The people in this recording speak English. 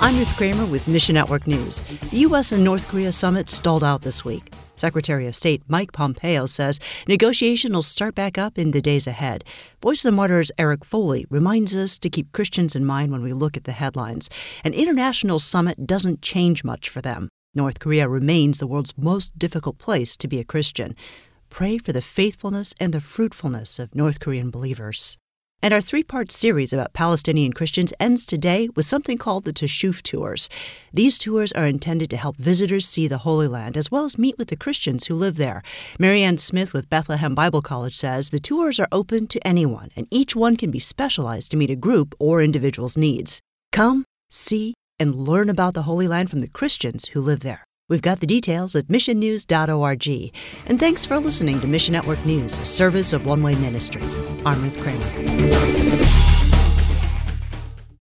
I'm Ruth Kramer with Mission Network News. The U.S. and North Korea summit stalled out this week. Secretary of State Mike Pompeo says negotiations will start back up in the days ahead. Voice of the Martyrs' Eric Foley reminds us to keep Christians in mind when we look at the headlines. An international summit doesn't change much for them. North Korea remains the world's most difficult place to be a Christian. Pray for the faithfulness and the fruitfulness of North Korean believers. And our three-part series about Palestinian Christians ends today with something called the Teshuf Tours. These tours are intended to help visitors see the Holy Land, as well as meet with the Christians who live there. Marianne Smith with Bethlehem Bible College says the tours are open to anyone, and each one can be specialized to meet a group or individual's needs. Come, see, and learn about the Holy Land from the Christians who live there. We've got the details at missionnews.org. And thanks for listening to Mission Network News, a service of One Way Ministries. I'm Ruth Kramer.